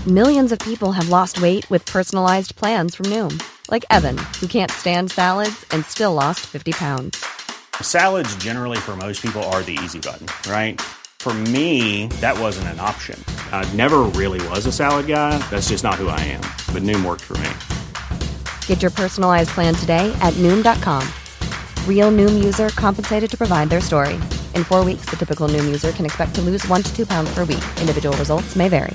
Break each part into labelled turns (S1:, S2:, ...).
S1: Millions of people have lost weight with personalized plans from Noom. Like Evan, who can't stand salads and still lost 50 pounds.
S2: Salads generally for most people are the easy button, right? For me, that wasn't an option. I never really was a salad guy. That's just not who I am. But Noom worked for me.
S1: Get your personalized plan today at Noom.com. Real Noom user compensated to provide their story. In 4 weeks, the typical Noom user can expect to lose 1 to 2 pounds per week. Individual results may vary.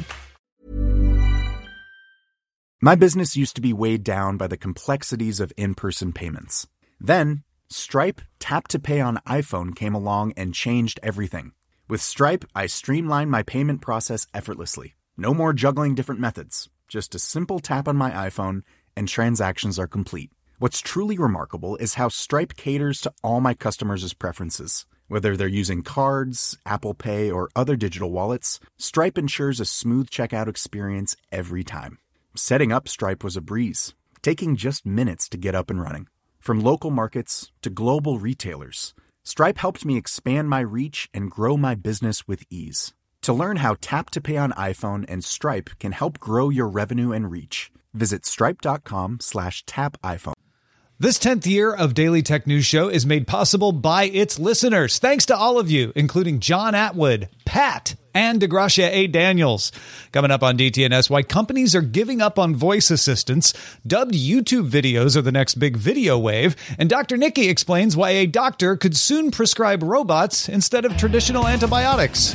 S3: My business used to be weighed down by the complexities of in-person payments. Then, Stripe Tap to Pay on iPhone came along and changed everything. With Stripe, I streamlined my payment process effortlessly. No more juggling different methods. Just a simple tap on my iPhone and transactions are complete. What's truly remarkable is how Stripe caters to all my customers' preferences. Whether they're using cards, Apple Pay, or other digital wallets, Stripe ensures a smooth checkout experience every time. Setting up Stripe was a breeze, taking just minutes to get up and running. From local markets to global retailers, Stripe helped me expand my reach and grow my business with ease. To learn how Tap to Pay on iPhone and Stripe can help grow your revenue and reach, visit stripe.com/tapiphone.
S4: This 10th year of Daily Tech News Show is made possible by its listeners. Thanks to all of you, including John Atwood, Pat, and DeGracia A. Daniels. Coming up on DTNS, why companies are giving up on voice assistants, dubbed YouTube videos are the next big video wave, and Dr. Nikki explains why a doctor could soon prescribe robots instead of traditional antibiotics.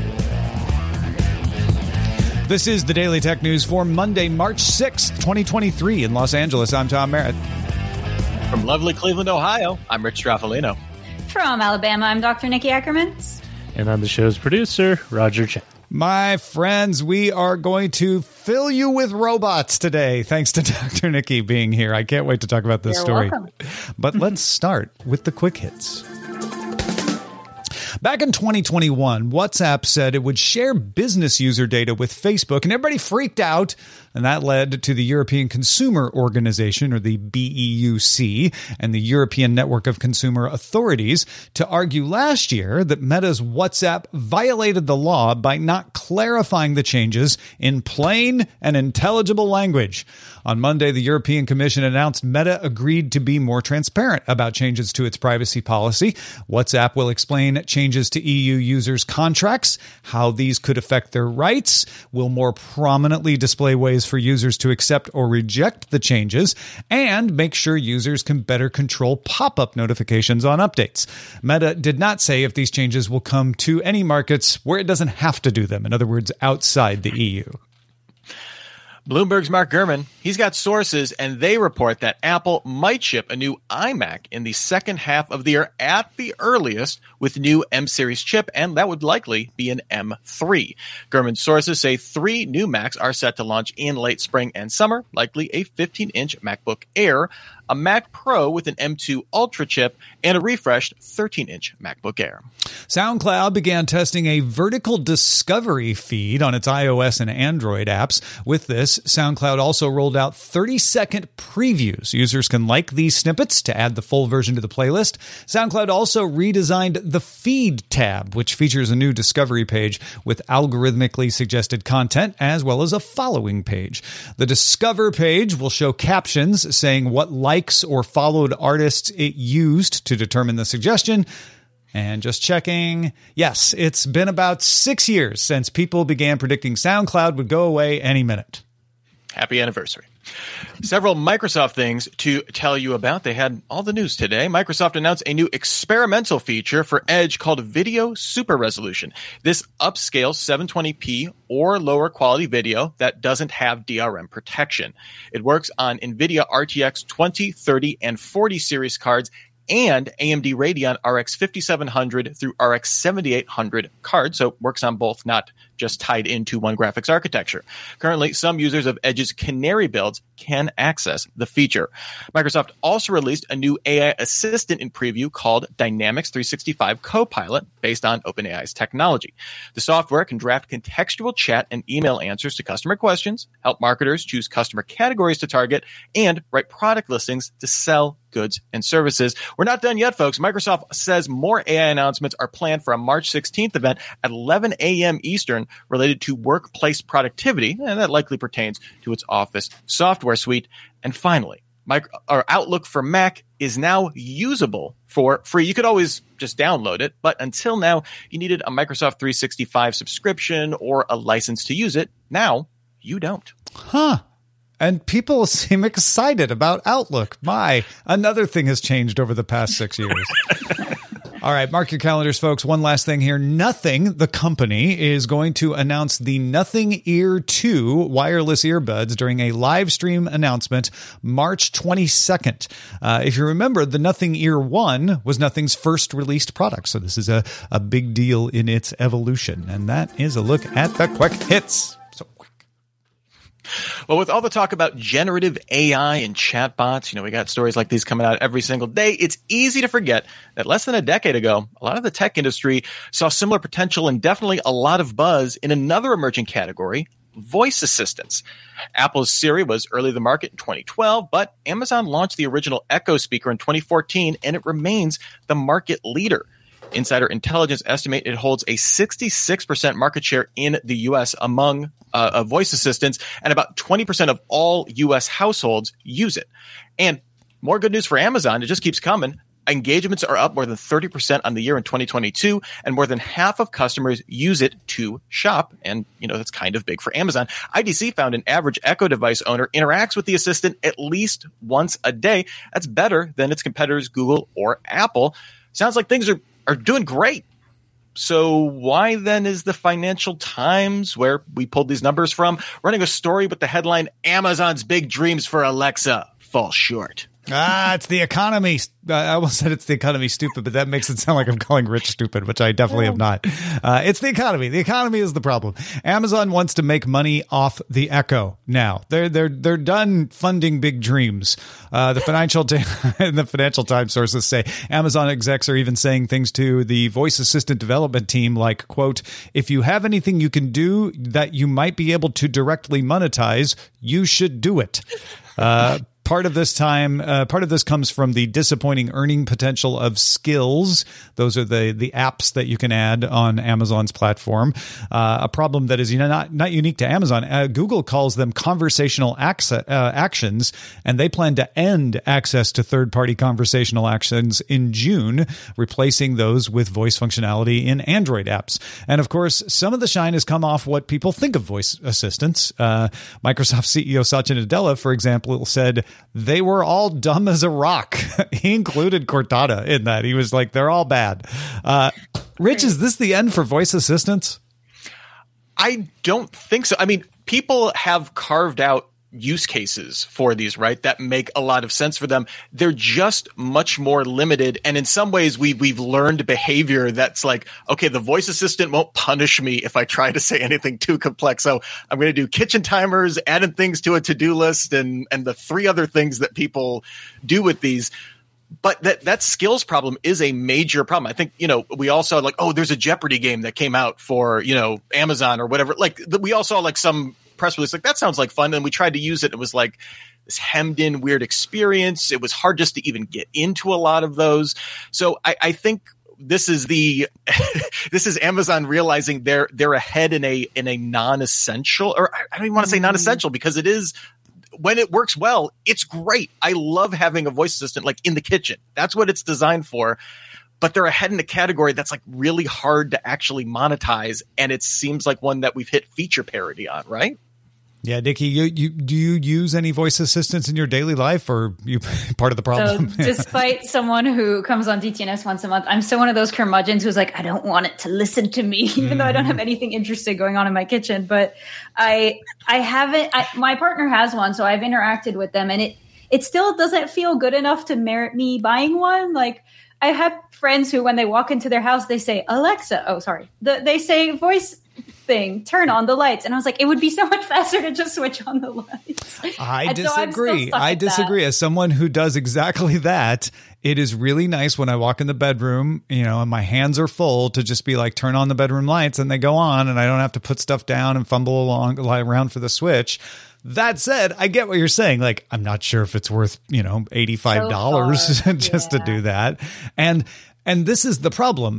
S4: This is the Daily Tech News for Monday, March 6th, 2023 in Los Angeles. I'm Tom Merritt.
S5: From lovely Cleveland, Ohio, I'm Rich Straffolino.
S6: From Alabama, I'm Dr. Nikki Ackerman.
S7: And I'm the show's producer, Roger Chen.
S4: My friends, we are going to fill you with robots today, thanks to Dr. Nikki being here. I can't wait to talk about this story.
S6: Welcome.
S4: But let's start with the quick hits. Back in 2021, WhatsApp said it would share business user data with Facebook, and everybody freaked out. And that led to the European Consumer Organization, or the BEUC, and the European Network of Consumer Authorities to argue last year that Meta's WhatsApp violated the law by not clarifying the changes in plain and intelligible language. On Monday, the European Commission announced Meta agreed to be more transparent about changes to its privacy policy. WhatsApp will explain changes to EU users' contracts, how these could affect their rights, will more prominently display ways for users to accept or reject the changes, and make sure users can better control pop-up notifications on updates. Meta did not say if these changes will come to any markets where it doesn't have to do them, in other words, outside the EU.
S5: Bloomberg's Mark Gurman, he's got sources, and they report that Apple might ship a new iMac in the second half of the year at the earliest with new M-series chip, and that would likely be an M3. Gurman's sources say 3 new Macs are set to launch in late spring and summer, likely a 15-inch MacBook Air, a Mac Pro with an M2 Ultra chip, and a refreshed 13-inch MacBook Air.
S4: SoundCloud began testing a vertical discovery feed on its iOS and Android apps. With this, SoundCloud also rolled out 30-second previews. Users can like these snippets to add the full version to the playlist. SoundCloud also redesigned the Feed tab, which features a new discovery page with algorithmically suggested content, as well as a following page. The Discover page will show captions saying what likes or followed artists it used to determine the suggestion. And just checking, yes, it's been about 6 years since people began predicting SoundCloud would go away any minute.
S5: Happy anniversary. Several Microsoft things to tell you about. They had all the news today. Microsoft announced a new experimental feature for Edge called Video Super Resolution. This upscales 720p or lower quality video that doesn't have DRM protection. It works on NVIDIA RTX 20, 30, and 40 series cards and AMD Radeon RX 5700 through RX 7800 cards, so it works on both, not just tied into one graphics architecture. Currently, some users of Edge's Canary builds can access the feature. Microsoft also released a new AI assistant in preview called Dynamics 365 Copilot, based on OpenAI's technology. The software can draft contextual chat and email answers to customer questions, help marketers choose customer categories to target, and write product listings to sell goods and services. We're not done yet, folks. Microsoft says more AI announcements are planned for a March 16th event at 11 a.m. Eastern concern related to workplace productivity, and that likely pertains to its Office software suite. And finally, our Outlook for Mac is now usable for free. You could always just download it, but until now, you needed a Microsoft 365 subscription or a license to use it. Now, you don't.
S4: Huh. And people seem excited about Outlook. Another thing has changed over the past 6 years. All right, mark your calendars, folks. One last thing here. Nothing, the company, is going to announce the Nothing Ear 2 wireless earbuds during a live stream announcement March 22nd. If you remember, the Nothing Ear 1 was Nothing's first released product, so this is a big deal in its evolution. And that is a look at the quick hits.
S5: Well, with all the talk about generative AI and chatbots, we got stories like these coming out every single day. It's easy to forget that less than a decade ago, a lot of the tech industry saw similar potential and definitely a lot of buzz in another emerging category, voice assistants. Apple's Siri was early to the market in 2012, but Amazon launched the original Echo speaker in 2014, and it remains the market leader. Insider Intelligence estimate it holds a 66% market share in the U.S. among voice assistants, and about 20% of all U.S. households use it. And more good news for Amazon. It just keeps coming. Engagements are up more than 30% on the year in 2022, and more than half of customers use it to shop. And, that's kind of big for Amazon. IDC found an average Echo device owner interacts with the assistant at least once a day. That's better than its competitors, Google or Apple. Sounds like things are doing great. So why then is the Financial Times, where we pulled these numbers from, running a story with the headline, Amazon's big dreams for Alexa fall short?
S4: It's the economy. I almost said it's the economy stupid, but that makes it sound like I'm calling Rich stupid, which I definitely am not. It's the economy. The economy is the problem. Amazon wants to make money off the Echo now. They're done funding big dreams. The Financial Times sources say Amazon execs are even saying things to the voice assistant development team like, quote, if you have anything you can do that you might be able to directly monetize, you should do it. Part of this comes from the disappointing earning potential of Skills. Those are the apps that you can add on Amazon's platform. A problem that is not unique to Amazon. Google calls them conversational actions, and they plan to end access to third-party conversational actions in June, replacing those with voice functionality in Android apps. And of course, some of the shine has come off what people think of voice assistants. Microsoft CEO Satya Nadella, for example, said they were all dumb as a rock. He included Cortana in that. He was like, they're all bad. Rich, is this the end for voice assistants?
S5: I don't think so. I mean, people have carved out use cases for these, right? That make a lot of sense for them. They're just much more limited. And in some ways, we've learned behavior that's like, okay, the voice assistant won't punish me if I try to say anything too complex. So I'm going to do kitchen timers, adding things to a to-do list, and the three other things that people do with these. But that skills problem is a major problem. I think, we all saw like, oh, there's a Jeopardy game that came out for, Amazon or whatever. Like we all saw like some press release, like that sounds like fun. And we tried to use it. It was like this hemmed in weird experience. It was hard just to even get into a lot of those. So I think this is this is Amazon realizing they're ahead in a non-essential, or I don't even want to say non-essential, because it is, when it works well, it's great. I love having a voice assistant like in the kitchen. That's what it's designed for. But they're ahead in a category that's like really hard to actually monetize, and it seems like one that we've hit feature parity on, right?
S4: Yeah, Nikki, do you use any voice assistants in your daily life, or you part of the problem?
S6: So despite someone who comes on DTNS once a month, I'm still one of those curmudgeons who's like, I don't want it to listen to me, even though I don't have anything interesting going on in my kitchen. But I haven't. My partner has one, so I've interacted with them, and it still doesn't feel good enough to merit me buying one. Like, I have friends who, when they walk into their house, they say, Alexa. Oh, sorry. They say voice thing, turn on the lights. And I was like, it would be so much faster to just switch on the lights.
S4: I disagree. I disagree. As someone who does exactly that, it is really nice when I walk in the bedroom, and my hands are full, to just be like, turn on the bedroom lights, and they go on, and I don't have to put stuff down and fumble around for the switch. That said, I get what you're saying. Like, I'm not sure if it's worth, $85 just to do that. And this is the problem.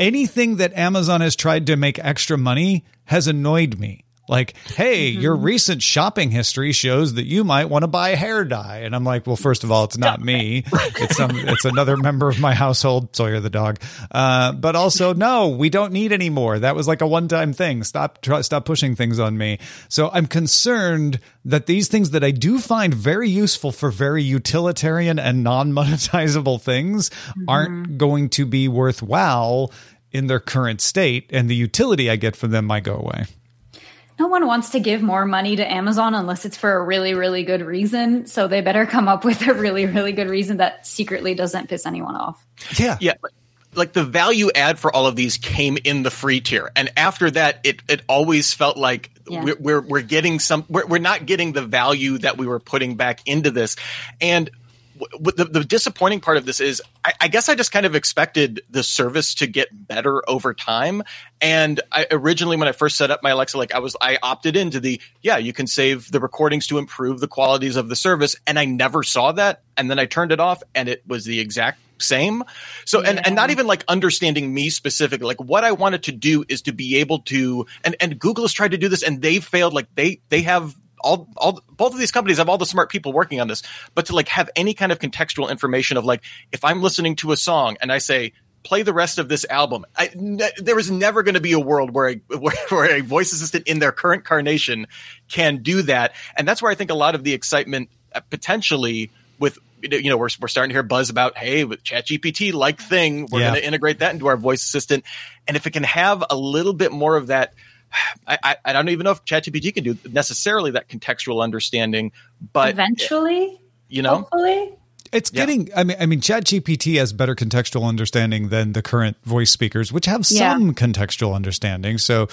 S4: anything that Amazon has tried to make extra money has annoyed me. Like, hey, your recent shopping history shows that you might want to buy hair dye. And I'm like, well, first of all, it's not me. It's another member of my household, Sawyer the dog. But also, no, we don't need any more. That was like a one-time thing. Stop pushing things on me. So I'm concerned that these things that I do find very useful for very utilitarian and non-monetizable things aren't going to be worthwhile in their current state. And the utility I get from them might go away.
S6: No one wants to give more money to Amazon unless it's for a really, really good reason. So they better come up with a really, really good reason that secretly doesn't piss anyone off.
S5: Yeah. Like the value add for all of these came in the free tier. And after that, it always felt like we're getting we're not getting the value that we were putting back into this. And the disappointing part of this is I guess I just kind of expected the service to get better over time. And I originally, when I first set up my Alexa, I opted into you can save the recordings to improve the qualities of the service. And I never saw that. And then I turned it off and it was the exact same. So, and not even like understanding me specifically, like what I wanted to do is to be able to, and Google has tried to do this and they failed. Like they have, both of these companies have all the smart people working on this, but to like have any kind of contextual information of like, if I'm listening to a song and I say, play the rest of this album, there is never going to be a world where a voice assistant in their current carnation can do that. And that's where I think a lot of the excitement potentially with, we're starting to hear buzz about, hey, with ChatGPT like thing, we're going to integrate that into our voice assistant. And if it can have a little bit more of that, I don't even know if ChatGPT can do necessarily that contextual understanding, but
S6: eventually, hopefully.
S4: It's getting, I mean, ChatGPT has better contextual understanding than the current voice speakers, which have some contextual understanding. So,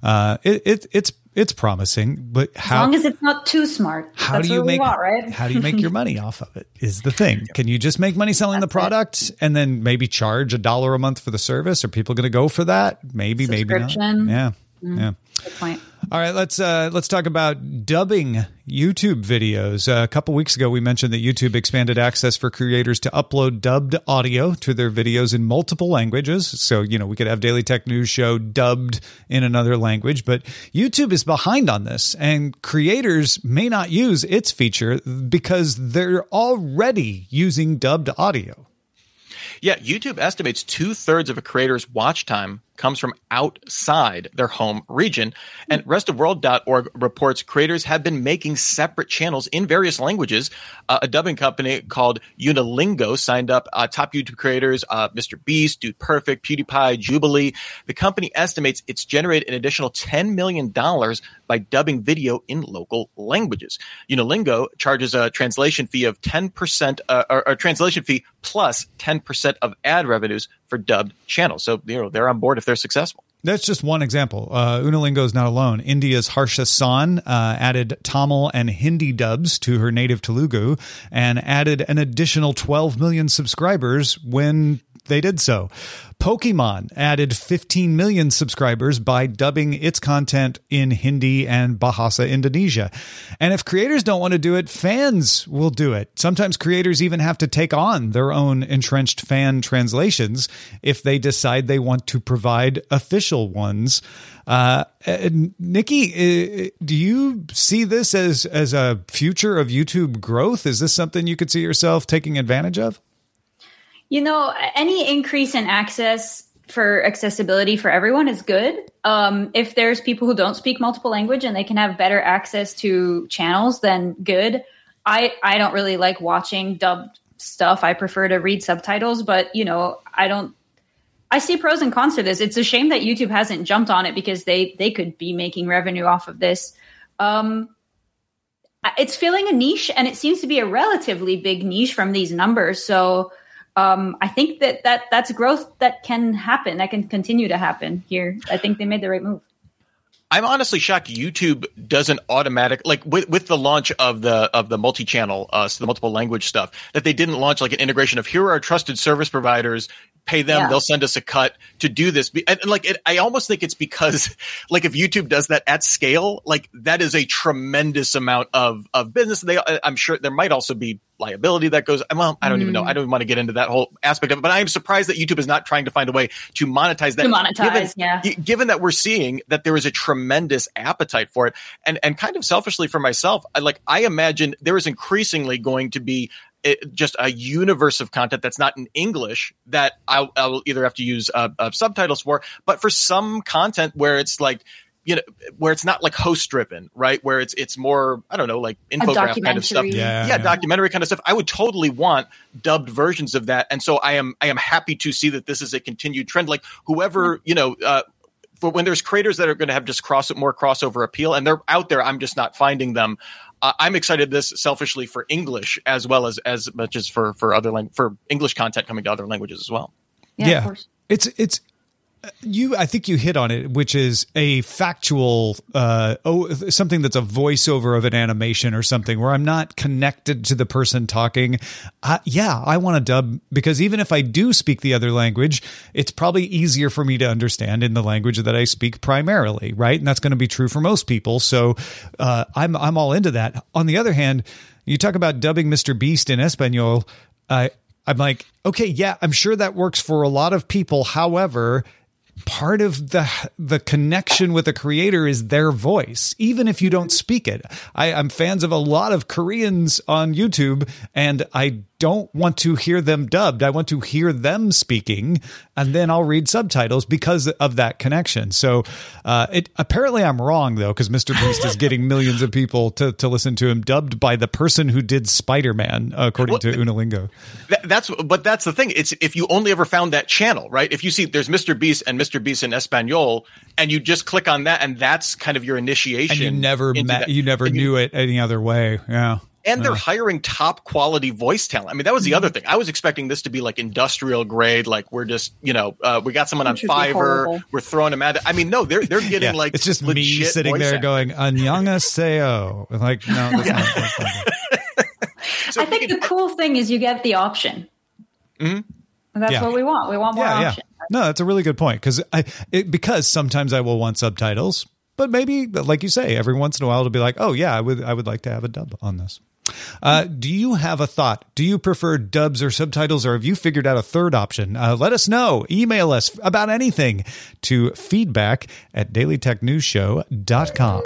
S4: it's promising, but
S6: as long as it's not too smart,
S4: how do you make your money off of it is the thing. Can you just make money selling the product and then maybe charge $1 a month for the service? Are people going to go for that? Maybe not. Yeah. Yeah.
S6: Good point.
S4: All right, let's talk about dubbing YouTube videos. A couple weeks ago, we mentioned that YouTube expanded access for creators to upload dubbed audio to their videos in multiple languages. So, we could have Daily Tech News Show dubbed in another language, but YouTube is behind on this, and creators may not use its feature because they're already using dubbed audio.
S5: Yeah, YouTube estimates 2/3 of a creator's watch time comes from outside their home region. And restofworld.org reports creators have been making separate channels in various languages. A dubbing company called Unilingo signed up top YouTube creators, Mr. Beast, Dude Perfect, PewDiePie, Jubilee. The company estimates it's generated an additional $10 million by dubbing video in local languages. Unilingo charges a translation fee of 10%, or a translation fee plus 10% of ad revenues for dubbed channels. So, they're on board if they're successful.
S4: That's just one example. Unilingo is not alone. India's Harsha San added Tamil and Hindi dubs to her native Telugu and added an additional 12 million subscribers when they did so. Pokemon added 15 million subscribers by dubbing its content in Hindi and Bahasa Indonesia. And if creators don't want to do it, fans will do it. Sometimes creators even have to take on their own entrenched fan translations if they decide they want to provide official ones. Nikki, do you see this as a future of YouTube growth? Is this something you could see yourself taking advantage of?
S6: Any increase in access for accessibility for everyone is good. If there's people who don't speak multiple language and they can have better access to channels, then good. I don't really like watching dubbed stuff. I prefer to read subtitles, but I see pros and cons to this. It's a shame that YouTube hasn't jumped on it because they could be making revenue off of this. It's filling a niche, and it seems to be a relatively big niche from these numbers. So I think that's growth that can happen, that can continue to happen here. I think they made the right move.
S5: I'm honestly shocked YouTube doesn't with the launch of the multi-channel, so the multiple language stuff, that they didn't launch like an integration of here are our trusted service providers. pay them,
S6: Yeah.
S5: they'll send us a cut to do this. And I almost think it's because like if YouTube does that at scale, like that is a tremendous amount of business. I'm sure there might also be liability that goes, well, I don't even know. I don't even want to get into that whole aspect of it, but I am surprised that YouTube is not trying to find a way to monetize that. Given that we're seeing that there is a tremendous appetite for it. And kind of selfishly for myself, I imagine there is increasingly going to be just a universe of content that's not in English that I'll either have to use subtitles for, but for some content where it's like, you know, where it's not like host driven, right? Where it's more, I don't know, like infographic kind of stuff. Yeah, documentary kind of stuff. I would totally want dubbed versions of that. And so I am happy to see that this is a continued trend. Like whoever, you know, for when there's creators that are going to have just more crossover appeal, and they're out there, I'm just not finding them. I'm excited this selfishly for English as well as much as for for English content coming to other languages as well.
S6: Yeah. Of course.
S4: It's I think you hit on it, which is a factual, something that's a voiceover of an animation or something where I'm not connected to the person talking. I want to dub, because even if I do speak the other language, it's probably easier for me to understand in the language that I speak primarily, right? And that's going to be true for most people. So I'm all into that. On the other hand, you talk about dubbing Mr. Beast in Espanol. I'm like, okay, yeah, I'm sure that works for a lot of people. However, part of the connection with the creator is their voice, even if you don't speak it. I'm fans of a lot of Koreans on YouTube, and I don't want to hear them dubbed. I want to hear them speaking, and then I'll read subtitles because of that connection. So apparently I'm wrong, though, because Mr. Beast is getting millions of people to listen to him dubbed by the person who did Spider-Man, according to Unalingo.
S5: That's the thing. It's if you only ever found that channel, right? If you see there's Mr. Beast and Mr. Beast in Espanol, and you just click on that, and that's kind of your initiation.
S4: And you never knew it any other way. Yeah.
S5: And they're hiring top quality voice talent. I mean, that was the other thing. I was expecting this to be like industrial grade. Like we're just, you know, we got someone on Fiverr. We're throwing them at it. I mean, no, they're getting like,
S4: it's just me sitting there going, "Annyeonghaseyo." Like, no, that's not.
S6: So I think the cool thing is you get the option. Mm-hmm. And that's what we want. We want more options.
S4: No, that's a really good point, because sometimes I will want subtitles, but maybe, like you say, every once in a while to be like, oh yeah, I would like to have a dub on this. Do you have a thought? Do you prefer dubs or subtitles, or have you figured out a third option? Let us know. Email us about anything to feedback@dailytechnewsshow.com.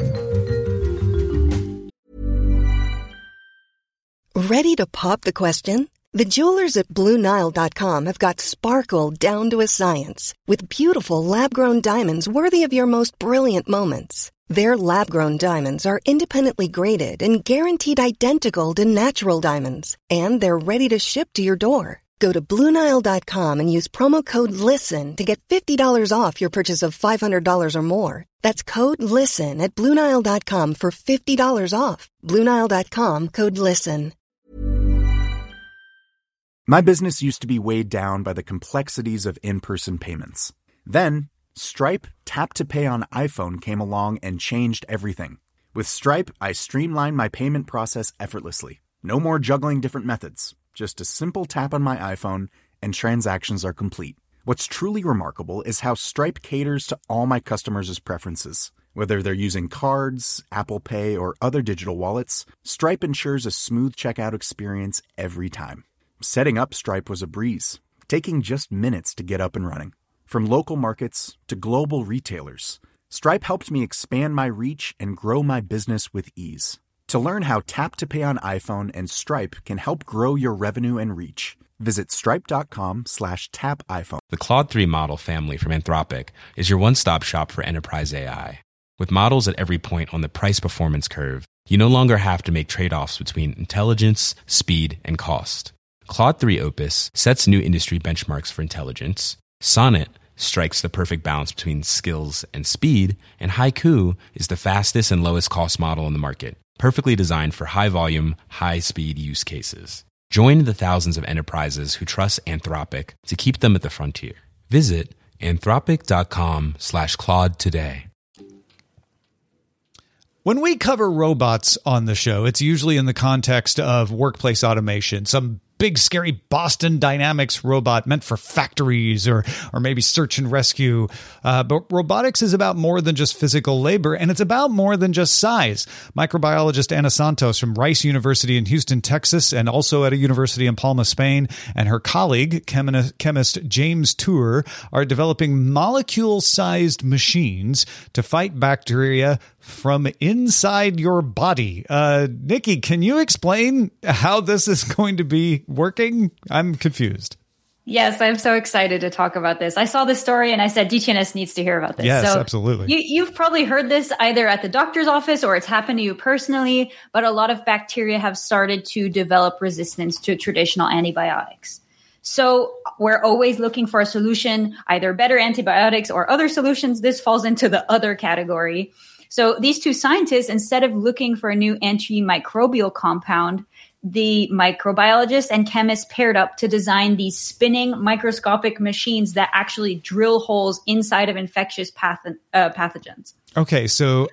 S8: Ready to pop the question? The jewelers at BlueNile.com have got sparkle down to a science with beautiful lab-grown diamonds worthy of your most brilliant moments. Their lab-grown diamonds are independently graded and guaranteed identical to natural diamonds, and they're ready to ship to your door. Go to BlueNile.com and use promo code LISTEN to get $50 off your purchase of $500 or more. That's code LISTEN at BlueNile.com for $50 off. BlueNile.com, code LISTEN.
S3: My business used to be weighed down by the complexities of in-person payments. Then, Stripe Tap to Pay on iPhone came along and changed everything. With Stripe, I streamlined my payment process effortlessly. No more juggling different methods. Just a simple tap on my iPhone and transactions are complete. What's truly remarkable is how Stripe caters to all my customers' preferences. Whether they're using cards, Apple Pay, or other digital wallets, Stripe ensures a smooth checkout experience every time. Setting up Stripe was a breeze, taking just minutes to get up and running. From local markets to global retailers, Stripe helped me expand my reach and grow my business with ease. To learn how Tap to Pay on iPhone and Stripe can help grow your revenue and reach, visit stripe.com/tapiphone.
S9: The Claude 3 model family from Anthropic is your one-stop shop for enterprise AI. With models at every point on the price-performance curve, you no longer have to make trade-offs between intelligence, speed, and cost. Claude 3 Opus sets new industry benchmarks for intelligence. Sonnet strikes the perfect balance between skills and speed. And Haiku is the fastest and lowest cost model in the market, perfectly designed for high-volume, high-speed use cases. Join the thousands of enterprises who trust Anthropic to keep them at the frontier. Visit anthropic.com/Claude today.
S4: When we cover robots on the show, it's usually in the context of workplace automation, some big, scary Boston Dynamics robot meant for factories or maybe search and rescue. But robotics is about more than just physical labor, and it's about more than just size. Microbiologist Ana Santos from Rice University in Houston, Texas, and also at a university in Palma, Spain, and her colleague, chemist James Tour, are developing molecule-sized machines to fight bacteria from inside your body. Nikki, can you explain how this is going to be working? I'm confused.
S6: Yes, I'm so excited to talk about this. I saw this story and I said, DTNS needs to hear about this.
S4: Yes,
S6: so
S4: absolutely.
S6: You've probably heard this either at the doctor's office or it's happened to you personally, but a lot of bacteria have started to develop resistance to traditional antibiotics. So we're always looking for a solution, either better antibiotics or other solutions. This falls into the other category. So these two scientists, instead of looking for a new antimicrobial compound, the microbiologists and chemists paired up to design these spinning microscopic machines that actually drill holes inside of infectious pathogens.
S4: Okay, so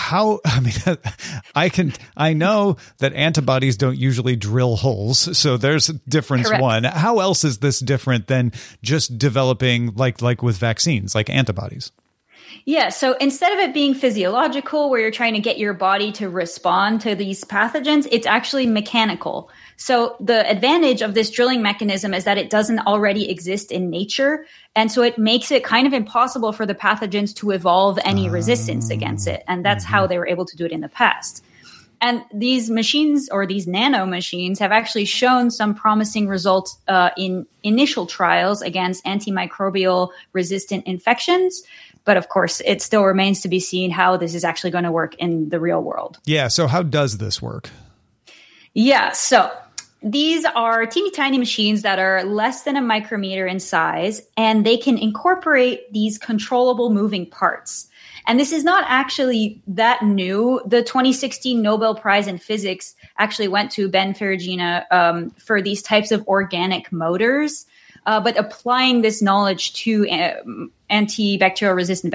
S4: I know that antibodies don't usually drill holes, so there's difference.
S6: Correct.
S4: One. How else is this different than just developing like with vaccines, like antibodies?
S6: Yeah, so instead of it being physiological, where you're trying to get your body to respond to these pathogens, it's actually mechanical. So the advantage of this drilling mechanism is that it doesn't already exist in nature. And so it makes it kind of impossible for the pathogens to evolve any resistance against it. And that's how they were able to do it in the past. And these machines, or these nano machines, have actually shown some promising results in initial trials against antimicrobial resistant infections. But of course, it still remains to be seen how this is actually going to work in the real world.
S4: Yeah. So how does this work?
S6: Yeah. So these are teeny tiny machines that are less than a micrometer in size, and they can incorporate these controllable moving parts. And this is not actually that new. The 2016 Nobel Prize in Physics actually went to Ben Ferragina for these types of organic motors. But applying this knowledge to antimicrobial resistant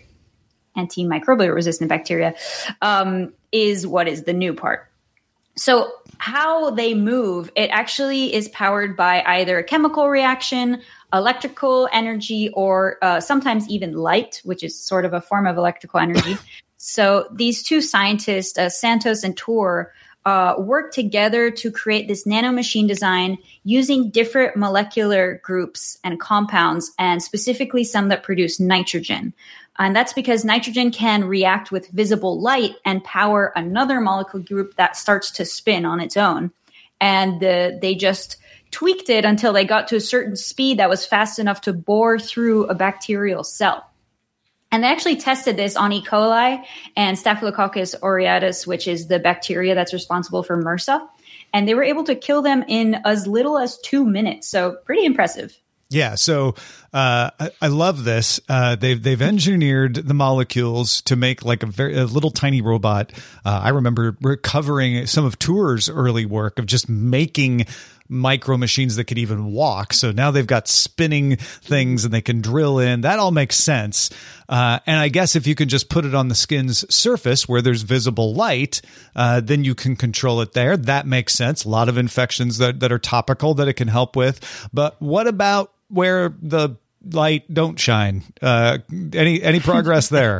S6: bacteria is what is the new part. So how they move, it actually is powered by either a chemical reaction, electrical energy, or sometimes even light, which is sort of a form of electrical energy. So these two scientists, Santos and Tour, work together to create this nanomachine design using different molecular groups and compounds, and specifically some that produce nitrogen. And that's because nitrogen can react with visible light and power another molecule group that starts to spin on its own. And they just tweaked it until they got to a certain speed that was fast enough to bore through a bacterial cell. And they actually tested this on E. coli and Staphylococcus aureus, which is the bacteria that's responsible for MRSA. And they were able to kill them in as little as 2 minutes. So pretty impressive.
S4: Yeah. So I love this. They've engineered the molecules to make like a little tiny robot. I remember recovering some of Tour's early work of just making micro machines that could even walk. So now they've got spinning things and they can drill in. That all makes sense. And I guess if you can just put it on the skin's surface where there's visible light, then you can control it there. That makes sense. A lot of infections that are topical that it can help with. But what about where the light don't shine? Any progress there?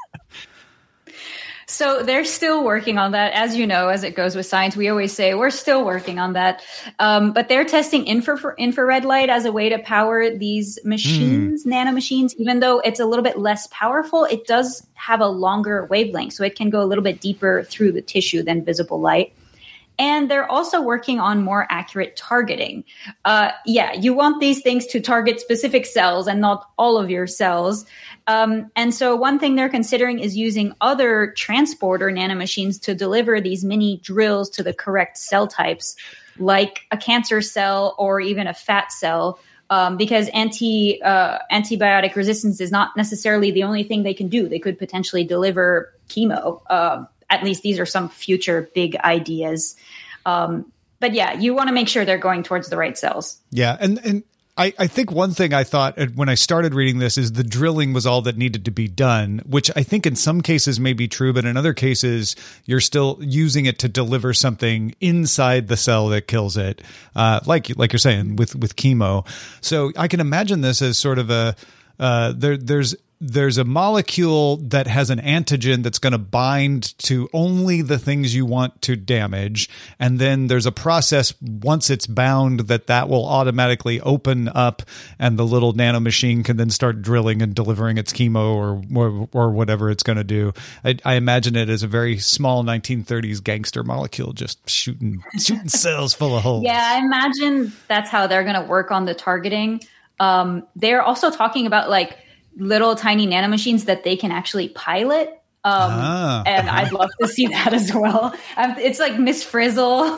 S6: So they're still working on that. As you know, as it goes with science, we always say we're still working on that. But they're testing infrared light as a way to power these machines, nanomachines. Even though it's a little bit less powerful, it does have a longer wavelength. So it can go a little bit deeper through the tissue than visible light. And they're also working on more accurate targeting. You want these things to target specific cells and not all of your cells. And so one thing they're considering is using other transporter nanomachines to deliver these mini drills to the correct cell types, like a cancer cell or even a fat cell, because antibiotic resistance is not necessarily the only thing they can do. They could potentially deliver chemo. At least these are some future big ideas. But yeah, you want to make sure they're going towards the right cells.
S4: Yeah. And I think one thing I thought when I started reading this is the drilling was all that needed to be done, which I think in some cases may be true, but in other cases you're still using it to deliver something inside the cell that kills it, like you're saying with chemo. So I can imagine this as sort of a there's a molecule that has an antigen that's going to bind to only the things you want to damage. And then there's a process once it's bound that will automatically open up and the little nanomachine can then start drilling and delivering its chemo or whatever it's going to do. I imagine it as a very small 1930s gangster molecule just shooting cells full of holes.
S6: Yeah, I imagine that's how they're going to work on the targeting. They're also talking about like little tiny nanomachines that they can actually pilot. And I'd love to see that as well. It's like Miss Frizzle.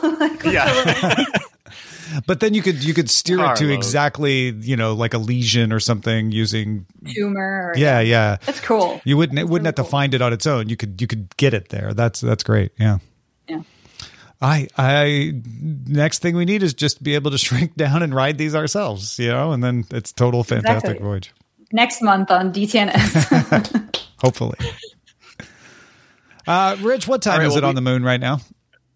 S4: But then you could steer it to exactly, like a lesion or something using
S6: tumor.
S4: Yeah.
S6: That's cool.
S4: You wouldn't have to find it on its own. You could get it there. That's great. Yeah.
S6: Yeah.
S4: I next thing we need is just be able to shrink down and ride these ourselves, and then it's total fantastic voyage.
S6: Next month on DTNS.
S4: Hopefully. Rich, what time is it on the moon right now?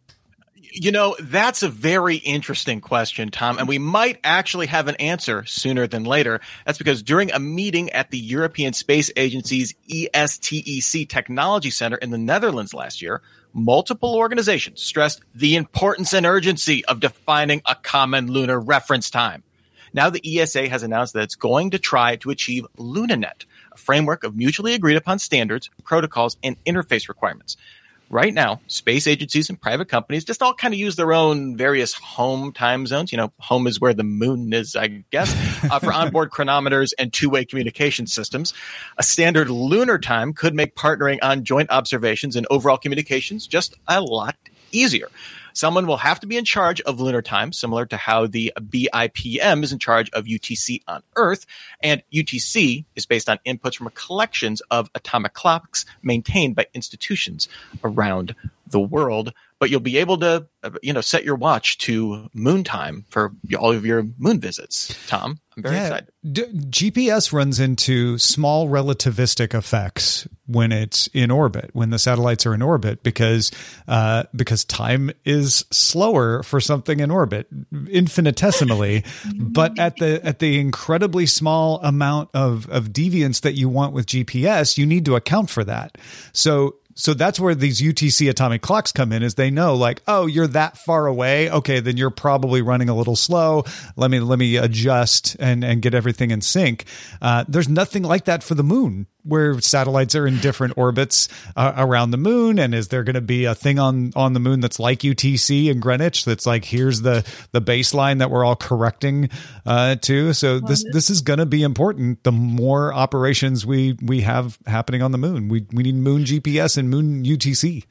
S5: That's a very interesting question, Tom, and we might actually have an answer sooner than later. That's because during a meeting at the European Space Agency's ESTEC Technology Center in the Netherlands last year, multiple organizations stressed the importance and urgency of defining a common lunar reference time. Now the ESA has announced that it's going to try to achieve LunaNet, a framework of mutually agreed upon standards, protocols, and interface requirements. Right now, space agencies and private companies just all kind of use their own various home time zones. Home is where the moon is, I guess, for onboard chronometers and two-way communication systems. A standard lunar time could make partnering on joint observations and overall communications just a lot easier. Someone will have to be in charge of lunar time, similar to how the BIPM is in charge of UTC on Earth. And UTC is based on inputs from collections of atomic clocks maintained by institutions around the world. But you'll be able to, set your watch to moon time for all of your moon visits. Tom, I'm very excited.
S4: GPS runs into small relativistic effects when it's in orbit, when the satellites are in orbit, because time is slower for something in orbit, infinitesimally. But at the incredibly small amount of deviance that you want with GPS, you need to account for that. So that's where these UTC atomic clocks come in, is they know like, oh, you're that far away. Okay, then you're probably running a little slow. Let me adjust and get everything in sync. There's nothing like that for the moon, where satellites are in different orbits around the moon. And is there going to be a thing on the moon that's like UTC in Greenwich that's like, here's the baseline that we're all correcting to? So this is going to be important. The more operations we have happening on the moon, we need moon GPS and moon UTC.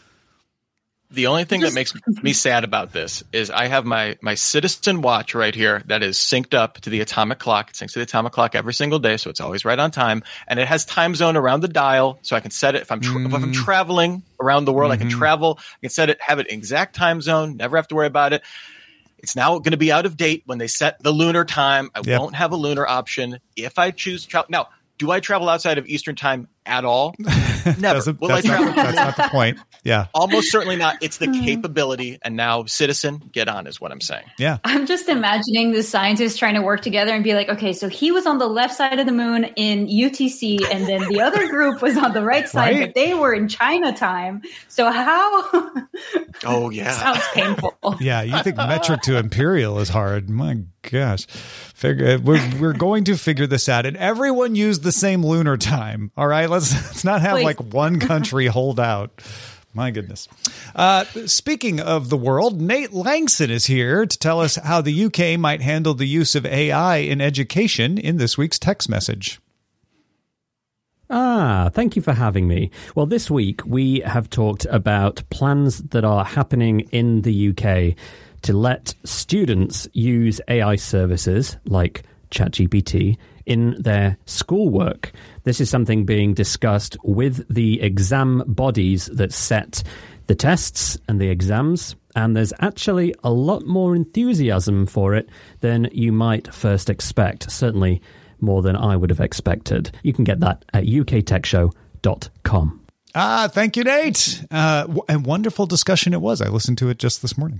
S5: The only thing that makes me sad about this is I have my Citizen watch right here that is synced up to the atomic clock. It syncs to the atomic clock every single day, so it's always right on time. And it has time zone around the dial, so I can set it if I'm traveling around the world. I can travel. I can set it, have it exact time zone. Never have to worry about it. It's now going to be out of date when they set the lunar time. I won't have a lunar option if I choose to travel. Now, do I travel outside of Eastern time at all? Never. Will I travel?
S4: That's not the point. Yeah.
S5: Almost certainly not. It's the capability. And now, Citizen, get on is what I'm saying.
S4: Yeah.
S6: I'm just imagining the scientists trying to work together and be like, okay, so he was on the left side of the moon in UTC, and then the other group was on the right side, but they were in China time. So how?
S5: Oh, yeah.
S6: Sounds painful.
S4: Yeah. You think metric to imperial is hard. My gosh. We're going to figure this out, and everyone use the same lunar time. All right. Let's not have like one country hold out. My goodness. Speaking of the world, Nate Langson is here to tell us how the UK might handle the use of AI in education in this week's text message.
S10: Thank you for having me. Well, this week we have talked about plans that are happening in the UK to let students use AI services like ChatGPT in their schoolwork. This is something being discussed with the exam bodies that set the tests and the exams. and there's actually a lot more enthusiasm for it than you might first expect, certainly more than I would have expected. You can get that at uktechshow.com.
S4: Thank you, Nate. And wonderful discussion it was. I listened to it just this morning.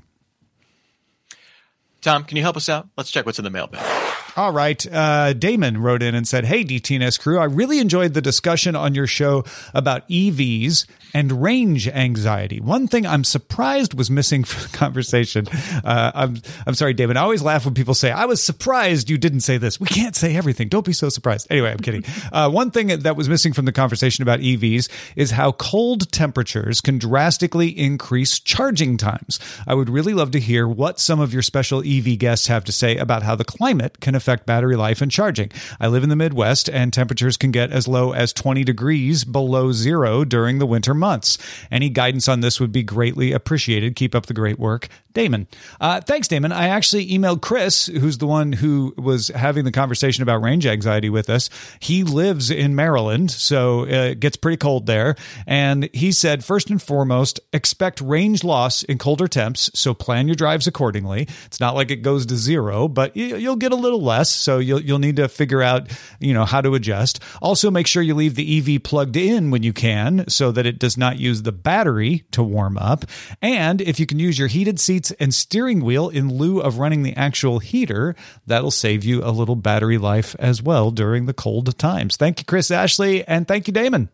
S5: Tom, can you help us out? Let's check what's in the mailbag.
S4: All right. Damon wrote in and said, "Hey, DTNS crew, I really enjoyed the discussion on your show about EVs and range anxiety. One thing I'm surprised was missing from the conversation." I'm sorry, Damon. I always laugh when people say, "I was surprised you didn't say this." We can't say everything. Don't be so surprised. Anyway, I'm kidding. One thing that was missing from the conversation about EVs is how cold temperatures can drastically increase charging times. I would really love to hear what some of your special EV guests have to say about how the climate can affect battery life and charging. I live in the Midwest, and temperatures can get as low as 20 degrees below zero during the winter months. Any guidance on this would be greatly appreciated. Keep up the great work, Damon. Thanks, Damon. I actually emailed Chris, who's the one who was having the conversation about range anxiety with us. He lives in Maryland, so it gets pretty cold there. And he said, first and foremost, expect range loss in colder temps, so plan your drives accordingly. It's not like it goes to zero, but you'll get a little less, so you'll need to figure out, how to adjust. Also, make sure you leave the EV plugged in when you can, so that it does not use the battery to warm up. And if you can use your heated seats and steering wheel in lieu of running the actual heater, that'll save you a little battery life as well during the cold times. Thank you, Chris Ashley, and thank you, Damon.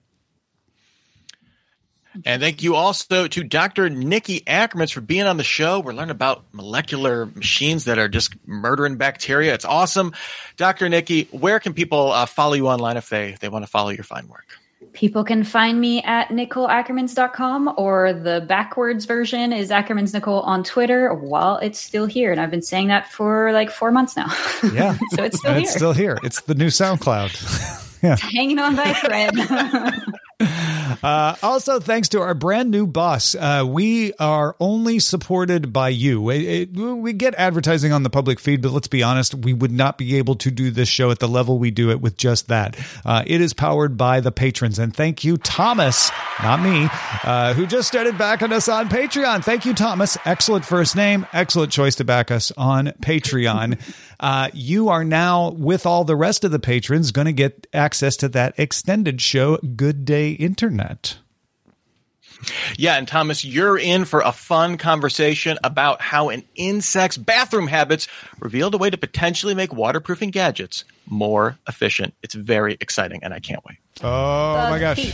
S5: And thank you also to Dr. Nikki Ackermans for being on the show. We're learning about molecular machines that are just murdering bacteria. It's awesome. Dr. Nikki, where can people follow you online if they want to follow your fine work?
S6: People can find me at NicoleAckermans.com, or the backwards version is Ackermans Nicole on Twitter while it's still here. And I've been saying that for like 4 months now.
S4: Yeah.
S6: So it's still here.
S4: It's still here. It's the new SoundCloud. Yeah.
S6: It's hanging on by a thread.
S4: Also, thanks to our brand new boss. We are only supported by you. We get advertising on the public feed, but let's be honest, we would not be able to do this show at the level we do it with just that. It is powered by the patrons. And thank you, Thomas, not me, who just started backing us on Patreon. Thank you, Thomas. Excellent first name. Excellent choice to back us on Patreon. You are now, with all the rest of the patrons, going to get access to that extended show, Good Day Internet.
S5: Yeah, and Thomas, you're in for a fun conversation about how an insect's bathroom habits revealed a way to potentially make waterproofing gadgets more efficient. It's very exciting, and I can't wait.
S4: Oh, my gosh.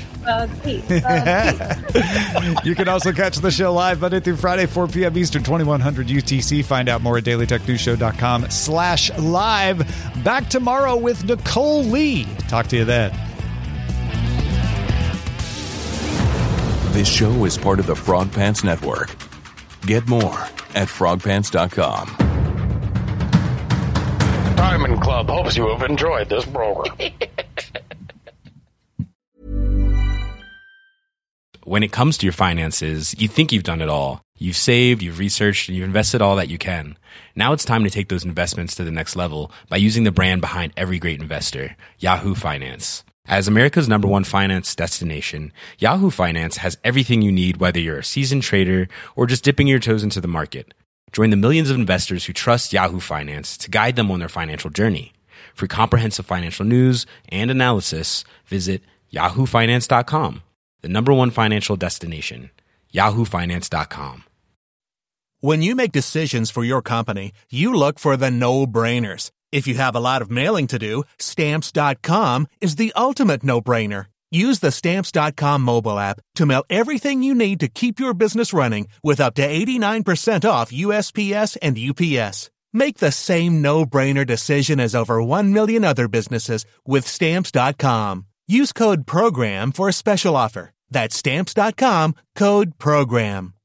S4: You can also catch the show live Monday through Friday, 4 p.m. Eastern, 2100 UTC. Find out more at dailytechnewsshow.com/live. Back tomorrow with Nicole Lee. Talk to you then.
S11: This show is part of the Frog Pants Network. Get more at frogpants.com.
S12: Diamond Club hopes you have enjoyed this program.
S9: When it comes to your finances, you think you've done it all. You've saved, you've researched, and you've invested all that you can. Now it's time to take those investments to the next level by using the brand behind every great investor, Yahoo Finance. As America's #1 finance destination, Yahoo Finance has everything you need, whether you're a seasoned trader or just dipping your toes into the market. Join the millions of investors who trust Yahoo Finance to guide them on their financial journey. For comprehensive financial news and analysis, visit yahoofinance.com, the #1 financial destination, yahoofinance.com.
S13: When you make decisions for your company, you look for the no-brainers. If you have a lot of mailing to do, Stamps.com is the ultimate no-brainer. Use the Stamps.com mobile app to mail everything you need to keep your business running with up to 89% off USPS and UPS. Make the same no-brainer decision as over 1 million other businesses with Stamps.com. Use code PROGRAM for a special offer. That's Stamps.com, code PROGRAM.